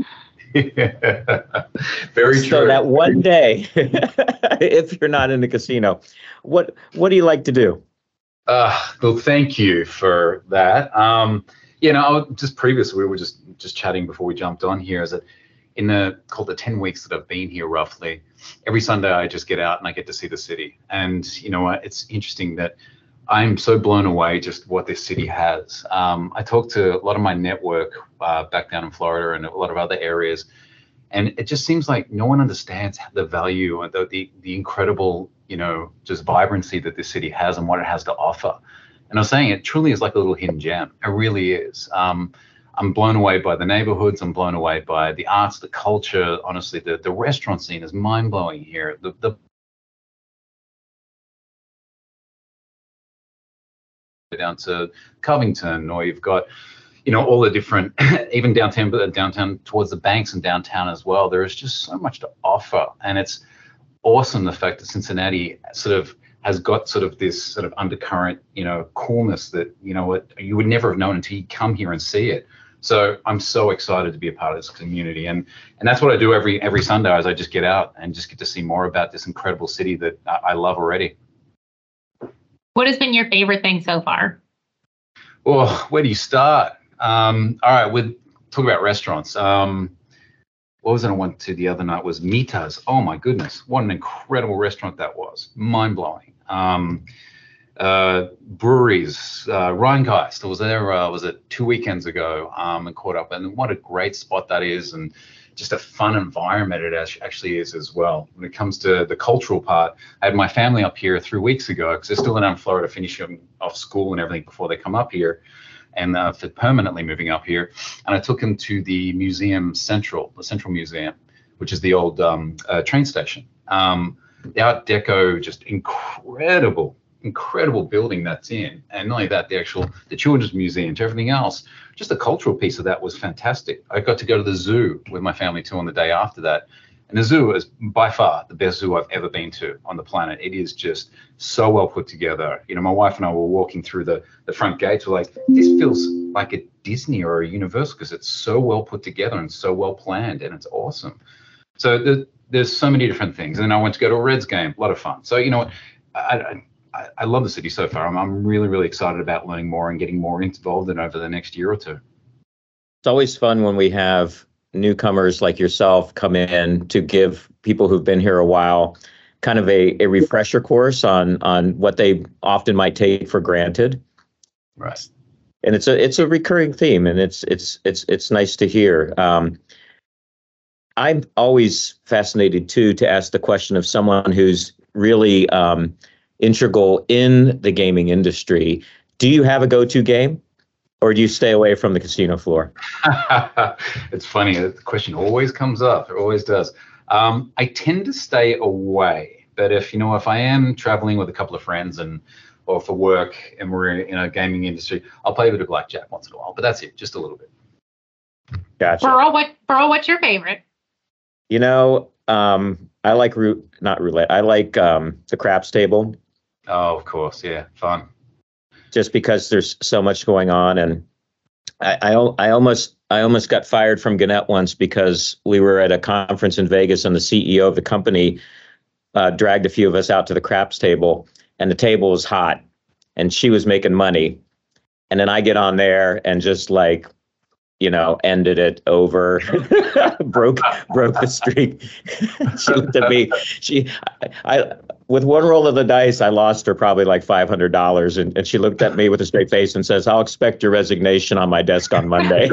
Very true. So that one day, if you're not in the casino, what what do you like to do? Uh, well, thank you for that. Um, you know, just previously we were just just chatting before we jumped on here. Is that in the called the ten weeks that I've been here, roughly every Sunday I just get out and I get to see the city. And you know, it's interesting that I'm so blown away just what this city has. Um, I talk to a lot of my network uh, back down in Florida and a lot of other areas, and it just seems like no one understands the value and the, the the incredible, you know, just vibrancy that this city has and what it has to offer. And I was saying it truly is like a little hidden gem. It really is. Um, I'm blown away by the neighborhoods. I'm blown away by the arts, the culture. Honestly, the the restaurant scene is mind blowing here. The the down to Covington, or you've got, you know, all the different, even downtown, but downtown towards the banks and downtown as well. There is just so much to offer, and it's awesome the fact that Cincinnati sort of has got sort of this sort of undercurrent, you know, coolness that, you know, what you would never have known until you come here and see it. So I'm so excited to be a part of this community, and and that's what I do every every Sunday. As I just get out and just get to see more about this incredible city that I, I love already. What has been your favorite thing so far? Well, where do you start? Um, all right, we'll talk about restaurants. Um, what was it I went to the other night was Mita's. Oh my goodness, what an incredible restaurant that was. Mind blowing. Um, uh, breweries, uh, Rheingeist. I was there, uh, was it two weekends ago, um, and caught up. And what a great spot that is, and just a fun environment it actually is as well. When it comes to the cultural part, I had my family up here three weeks ago because they're still down in Florida finishing off school and everything before they come up here, and uh, for permanently moving up here. And I took them to the Museum Central, the Central Museum, which is the old um, uh, train station. Um, the Art Deco, just incredible, incredible building that's in. And not only that, the actual, the Children's Museum, to everything else. Just the cultural piece of that was fantastic. I got to go to the zoo with my family too on the day after that. And the zoo is by far the best zoo I've ever been to on the planet. It is just so well put together. You know, my wife and I were walking through the, the front gates. We're like, this feels like a Disney or a Universal because it's so well put together and so well planned, and it's awesome. So the, there's so many different things. And then I went to go to a Reds game, a lot of fun. So, you know, I, I, I love the city so far. I'm, I'm really, really excited about learning more and getting more involved in over the next year or two. It's always fun when we have newcomers like yourself come in to give people who've been here a while kind of a, a refresher course on on what they often might take for granted. Right. And it's a it's a recurring theme, and it's it's it's it's nice to hear. Um, I'm always fascinated too to ask the question of someone who's really um, integral in the gaming industry. Do you have a go-to game, or do you stay away from the casino floor? It's funny. The question always comes up. It always does. Um, I tend to stay away, but if you know if I am traveling with a couple of friends and or for work and we're in a gaming industry, I'll play a bit of blackjack once in a while. But that's it, just a little bit. Gotcha. Burl, what Burl, what's your favorite? You know, um, I like root, not roulette. I like um, the craps table. Oh, of course, yeah, fun. Just because there's so much going on, and I, I, I almost, I almost got fired from Gannett once because we were at a conference in Vegas, and the C E O of the company uh, dragged a few of us out to the craps table, and the table was hot, and she was making money, and then I get on there and just like, you know, ended it over, broke broke the streak. She looked at me. She, I, I, with one roll of the dice, I lost her probably like five hundred dollars, and, and she looked at me with a straight face and says, "I'll expect your resignation on my desk on Monday."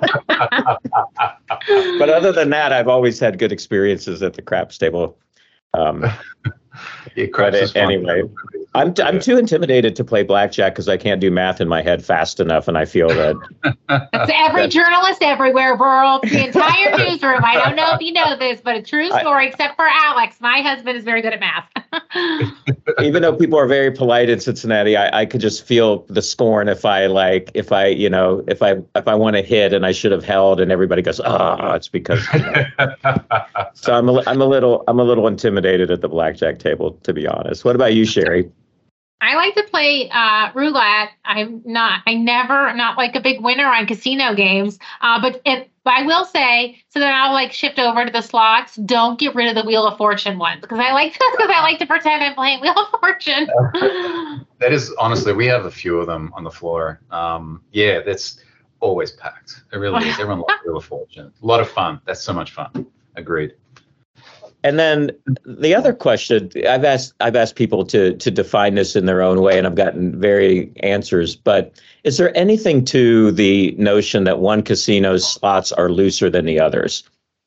But other than that, I've always had good experiences at the craps table. Um, yeah, craps is fun. Anyway. I'm t- I'm too intimidated to play blackjack because I can't do math in my head fast enough, and I feel that. That's every journalist everywhere, Burl. The entire newsroom. I don't know if you know this, but a true story. I, except for Alex, my husband is very good at math. Even though people are very polite in Cincinnati, I, I could just feel the scorn if I like if I you know if I if I want to hit and I should have held, and everybody goes, "Oh, it's because." You know. So I'm a, I'm a little I'm a little intimidated at the blackjack table, to be honest. What about you, Sherry? I like to play uh, roulette. I'm not, I never, not like a big winner on casino games. Uh, but, it, but I will say, so then I'll like shift over to the slots. Don't get rid of the Wheel of Fortune ones because I like because I like to pretend I'm playing Wheel of Fortune. That is honestly, we have a few of them on the floor. Um, yeah, that's always packed. It really is. Everyone loves Wheel of Fortune. A lot of fun. That's so much fun. Agreed. And then the other question I've asked I've asked people to to define this in their own way, and I've gotten varying answers. But is there anything to the notion that one casino's slots are looser than the others?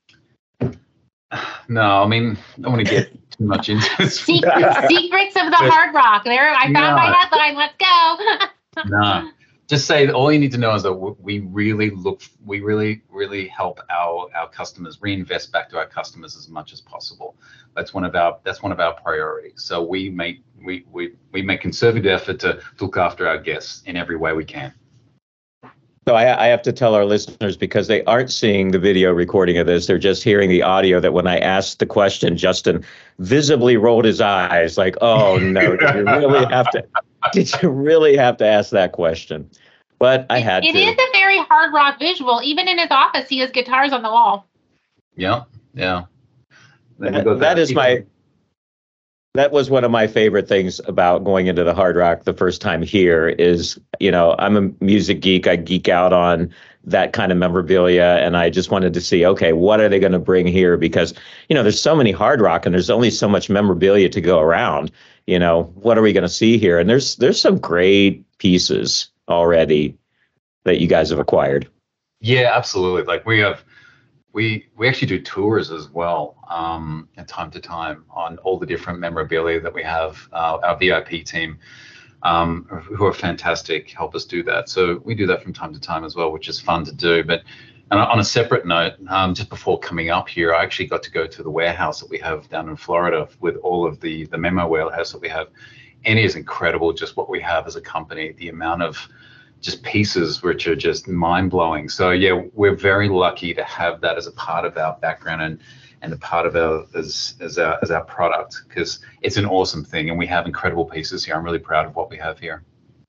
No, I mean, I don't want to get too much into this. Secrets, secrets of the Hard Rock. There, I found no. my headline. Let's go. No. Just say that all you need to know is that we really look, we really, really help our our customers reinvest back to our customers as much as possible. That's one of our that's one of our priorities. So we make we we we make concerted effort to look after our guests in every way we can. So I, I have to tell our listeners, because they aren't seeing the video recording of this, they're just hearing the audio, that when I asked the question, Justin visibly rolled his eyes like, "Oh no, did you really have to?" Did you really have to ask that question? But I had it, to. It is a very hard rock visual. Even in his office, he has guitars on the wall. Yeah, yeah. That, that is my. That was one of my favorite things about going into the Hard Rock the first time here. Is, you know, I'm a music geek. I geek out on that kind of memorabilia, and I just wanted to see, okay, what are they going to bring here? Because, you know, there's so many Hard Rock, and there's only so much memorabilia to go around. You know, what are we going to see here? And there's there's some great pieces already that you guys have acquired. Yeah, absolutely. Like we have, we we actually do tours as well, um, from time to time on all the different memorabilia that we have. Uh, our V I P team, um, who are fantastic, help us do that. So we do that from time to time as well, which is fun to do. But and on a separate note, um, just before coming up here, I actually got to go to the warehouse that we have down in Florida with all of the, the memo warehouse that we have. And it is incredible just what we have as a company, the amount of just pieces which are just mind blowing. So yeah, we're very lucky to have that as a part of our background and, and a part of our as, as our as our product, because it's an awesome thing and we have incredible pieces here. I'm really proud of what we have here.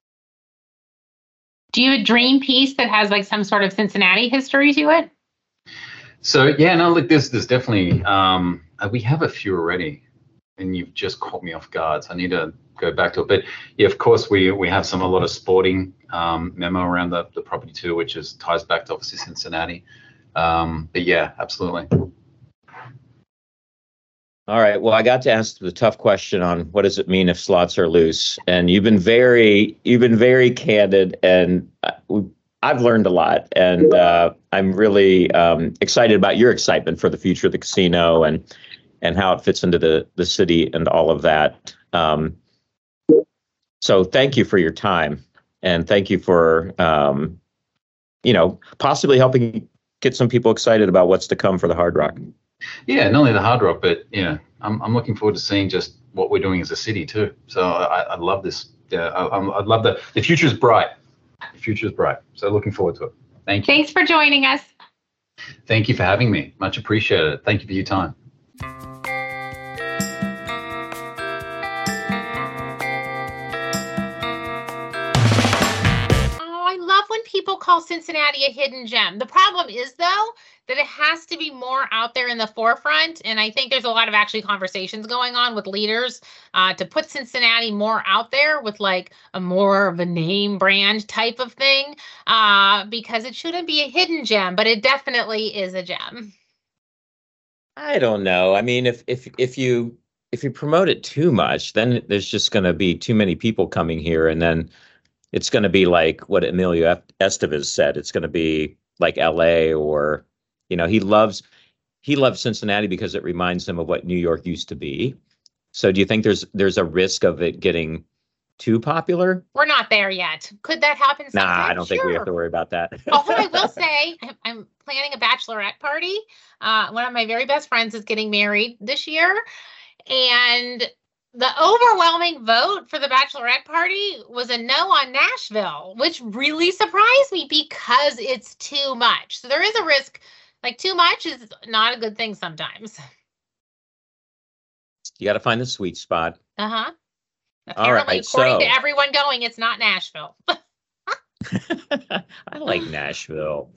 Do you have a dream piece that has like some sort of Cincinnati history to it? So yeah, no, look, there's there's definitely um, we have a few already, and you've just caught me off guard. So I need to go back to it. But yeah, of course, we we have some a lot of sporting um, memo around the, the property too, which is ties back to obviously Cincinnati. Um, but yeah, absolutely. All right. Well, I got to ask the tough question on what does it mean if slots are loose, and you've been very, you've been very candid, and I've learned a lot, and uh, I'm really um, excited about your excitement for the future of the casino and and how it fits into the the city and all of that. Um, so, thank you for your time, and thank you for um, you know possibly helping get some people excited about what's to come for the Hard Rock. Yeah, not only the Hard Rock, but you know, I'm I'm looking forward to seeing just what we're doing as a city too. So I, I love this. Yeah, I, I'm- I'd love the the future is bright. The future is bright. So looking forward to it. Thank you. Thanks for joining us. Thank you for having me. Much appreciated. Thank you for your time. Oh, I love when people call Cincinnati a hidden gem. The problem is, though, that it has to be more out there in the forefront. And I think there's a lot of actually conversations going on with leaders uh, to put Cincinnati more out there with like a more of a name brand type of thing, uh, because it shouldn't be a hidden gem, but it definitely is a gem. I don't know. I mean, if if if you if you promote it too much, then there's just going to be too many people coming here, and then it's going to be like what Emilio Estevez said. It's going to be like L A, or, you know, he loves he loves Cincinnati because it reminds him of what New York used to be. So do you think there's there's a risk of it getting too popular? We're not there yet. Could that happen sometime? Nah, I don't think we have to Sure. worry about that. Although I will say, I'm- I'm planning a bachelorette party. Uh, one of my very best friends is getting married this year, and the overwhelming vote for the bachelorette party was a no on Nashville, which really surprised me because it's too much. So there is a risk, like too much is not a good thing sometimes. You got to find the sweet spot. Uh-huh. All right, Apparently, according so- to everyone going, it's not Nashville. I like Nashville.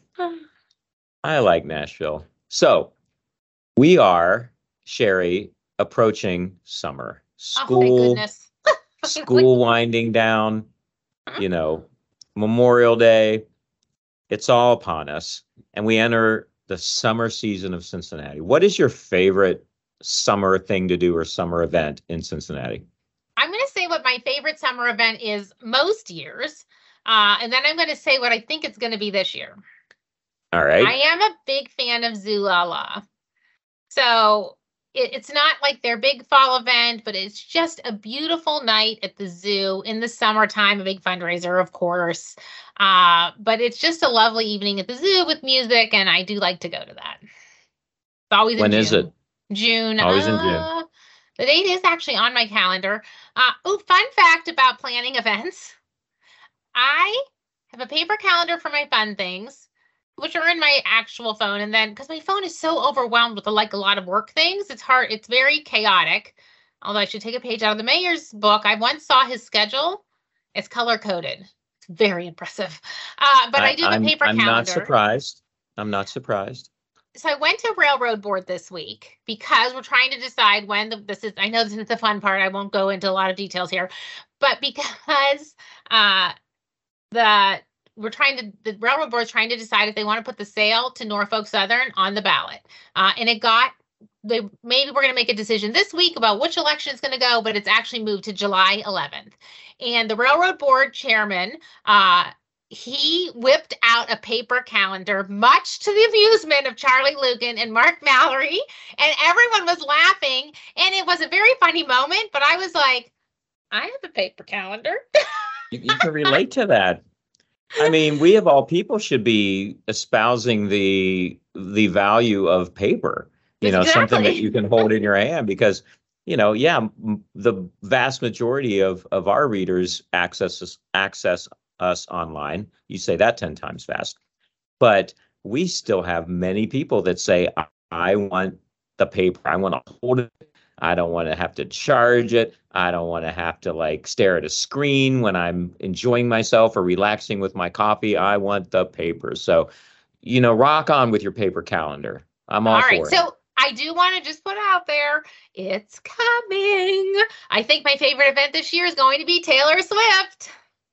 I like Nashville. So we are, Sherry, approaching summer. Oh, thank School, goodness. school winding down, you know, Memorial Day. It's all upon us. And we enter the summer season of Cincinnati. What is your favorite summer thing to do or summer event in Cincinnati? I'm going to say what my favorite summer event is most years. Uh, and then I'm going to say what I think it's going to be this year. All right. I am a big fan of Zoolala. So it, it's not like their big fall event, but it's just a beautiful night at the zoo in the summertime, a big fundraiser, of course. Uh, but it's just a lovely evening at the zoo with music, and I do like to go to that. It's always in When June. is it? June. Always in June. uh, The date is actually on my calendar. Uh, oh, fun fact about planning events. I have a paper calendar for my fun things, which are in my actual phone. And then, because my phone is so overwhelmed with like a lot of work things, it's hard. It's very chaotic. Although I should take a page out of the mayor's book. I once saw his schedule. It's color coded. It's very impressive. Uh, but I, do have I'm, a paper I'm calendar. not surprised. I'm not surprised. So I went to Railroad Board this week because we're trying to decide when the, this is, I know this is the fun part. I won't go into a lot of details here, but because uh, the, we're trying to, the Railroad Board is trying to decide if they want to put the sale to Norfolk Southern on the ballot. Uh, and it got, they maybe we're going to make a decision this week about which election is going to go, but it's actually moved to July eleventh. And the Railroad Board chairman, uh, he whipped out a paper calendar, much to the amusement of Charlie Lugan and Mark Mallory, and everyone was laughing. And it was a very funny moment, but I was like, I have a paper calendar. You, you can relate to that. I mean, we of all people should be espousing the the value of paper, you know, something that Exactly. you can hold in your hand because, you know, yeah, m- the vast majority of of our readers access us, access us online. You say that ten times fast. But we still have many people that say, I, I want the paper. I want to hold it. I don't want to have to charge it. I don't want to have to like stare at a screen when I'm enjoying myself or relaxing with my coffee. I want the paper. So, you know, rock on with your paper calendar. I'm all, All for right. it. So I do want to just put out there, it's coming. I think my favorite event this year is going to be Taylor Swift.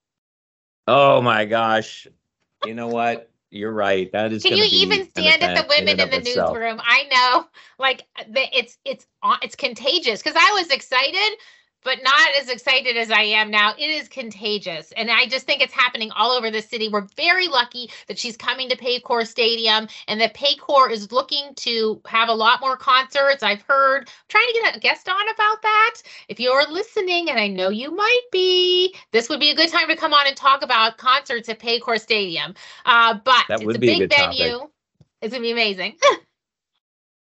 Oh my gosh. You know what? You're right. That is Can gonna you be even an stand at the event in women and in of the itself. newsroom? I know, like the, it's it's on- it's contagious because I was excited, but not as excited as I am now. It is contagious, and I just think it's happening all over the city. We're very lucky that she's coming to Paycor Stadium, and that Paycor is looking to have a lot more concerts. I've heard. I'm trying to get a guest on about that. If you're listening, and I know you might be, this would be a good time to come on and talk about concerts at Paycor Stadium. Uh, but That it's would a be a big good topic. venue. It's gonna be amazing.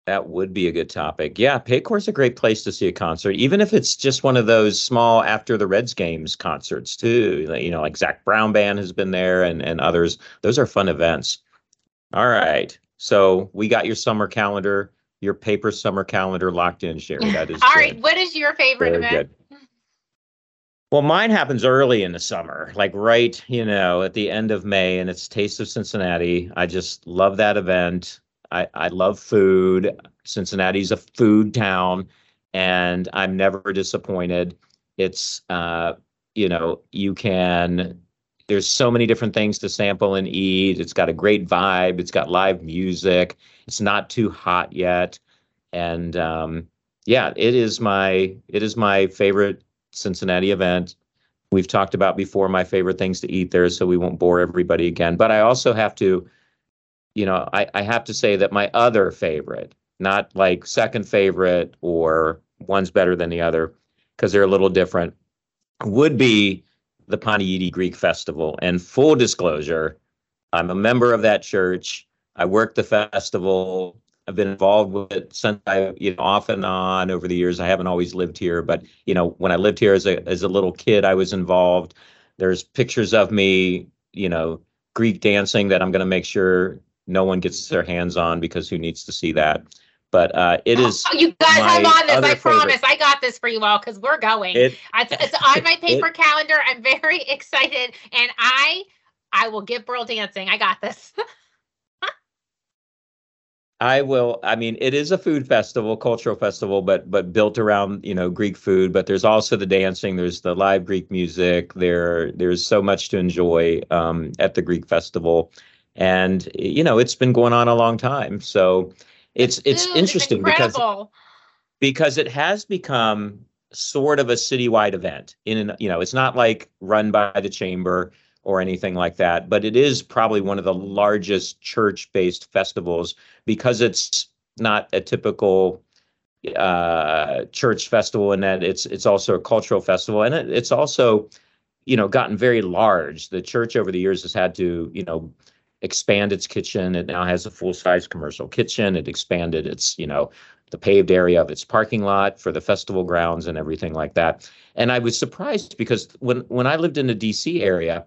That would be a good topic. Yeah, Paycor's a great place to see a concert, even if it's just one of those small after the Reds games concerts too. Like, you know, like Zach Brown Band has been there and, and others. Those are fun events. All right. So we got your summer calendar, your paper summer calendar locked in, Sherry. That is all good. right. What is your favorite Very event? good. Well, mine happens early in the summer, like right, you know, at the end of May, and it's Taste of Cincinnati. I just love that event. I, I love food. Cincinnati's a food town, and I'm never disappointed. It's, uh, you know, you can, there's so many different things to sample and eat. It's got a great vibe. It's got live music. It's not too hot yet. And um, yeah, it is my, it is my favorite Cincinnati event. We've talked about before my favorite things to eat there, so we won't bore everybody again. But I also have to, you know, I, I have to say that my other favorite, not like second favorite or one's better than the other, because they're a little different, would be the Panayiti Greek Festival. And full disclosure, I'm a member of that church. I work the festival. I've been involved with it since I, you know, off and on over the years. I haven't always lived here, but, you know, when I lived here as a as a little kid, I was involved. There's pictures of me, you know, Greek dancing that I'm going to make sure no one gets their hands on, because who needs to see that? But uh, it is. Oh, you guys have on this. I promise. Favorite. I got this for you all because we're going. It, it's, it's on my paper it, calendar. I'm very excited, and I I will get Burl dancing. I got this. I will. I mean, it is a food festival, cultural festival, but but built around, you know, Greek food. But there's also the dancing. There's the live Greek music. There there's so much to enjoy um, at the Greek festival, and you know, it's been going on a long time. So it's it's Dude, interesting it's because because it has become sort of a citywide event. In you know, it's not like run by the chamber or anything like that, but it is probably one of the largest church-based festivals, because it's not a typical uh, church festival in that it's it's also a cultural festival, and it, it's also, you know, gotten very large. The church over the years has had to, you know, expand its kitchen. It now has a full-size commercial kitchen. It expanded its, you know, the paved area of its parking lot for the festival grounds and everything like that. And I was surprised because when when I lived in the D C area,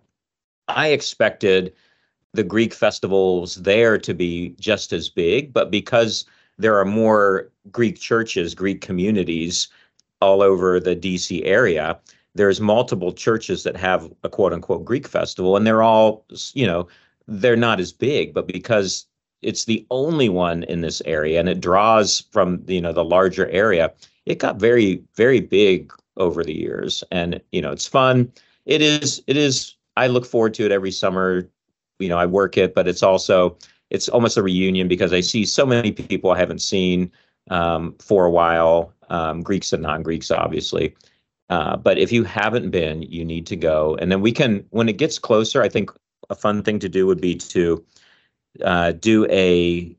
I expected the Greek festivals there to be just as big, but because there are more Greek churches, Greek communities all over the D C area, there's multiple churches that have a quote unquote Greek festival, and they're all, you know, they're not as big, but because it's the only one in this area and it draws from, you know, the larger area, it got very, very big over the years. And, you know, it's fun. It is, it is, I look forward to it every summer. You know, I work it, but it's also, it's almost a reunion because I see so many people I haven't seen um, for a while, um, Greeks and non-Greeks, obviously. Uh, but if you haven't been, you need to go. And then we can, when it gets closer, I think a fun thing to do would be to uh, do a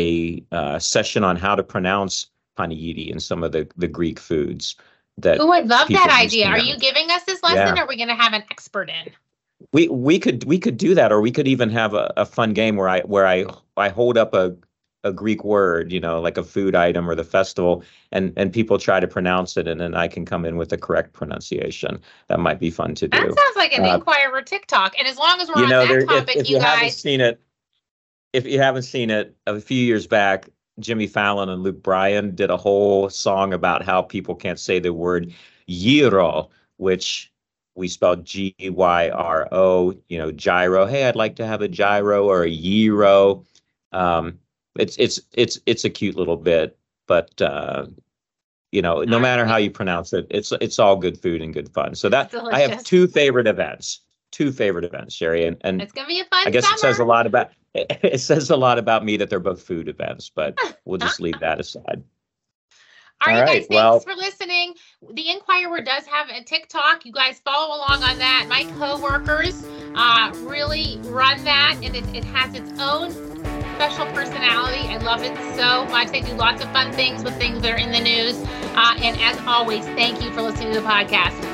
a uh, session on how to pronounce Panayiti and some of the, the Greek foods. That oh, I love that idea. Are know. you giving us this lesson, Yeah. or are we going to have an expert in? We we could we could do that, or we could even have a, a fun game where I where I I hold up a a Greek word, you know, like a food item or the festival, and and people try to pronounce it, and then I can come in with the correct pronunciation. That might be fun to do. That sounds like an Uh, Inquirer TikTok. And as long as we're You on know, that there, if, topic, if you you haven't guys. seen it, if you haven't seen it, a few years back, Jimmy Fallon and Luke Bryan did a whole song about how people can't say the word gyro, which we spelled G Y R O, you know, gyro. Hey, I'd like to have a gyro or a gyro. Um, it's it's it's it's a cute little bit, but uh, you know, no matter how you pronounce it, it's it's all good food and good fun. So that I have Delicious. two favorite events, two favorite events, Sherry, and and It's going to be a fun I guess summer. it says a lot about it says a lot about me that they're both food events, but we'll just leave that aside. All right, All guys, right, thanks well- for listening. The Inquirer does have a TikTok. You guys follow along on that. My coworkers uh, really run that, and it, it has its own special personality. I love it so much. They do lots of fun things with things that are in the news. Uh, and as always, thank you for listening to the podcast.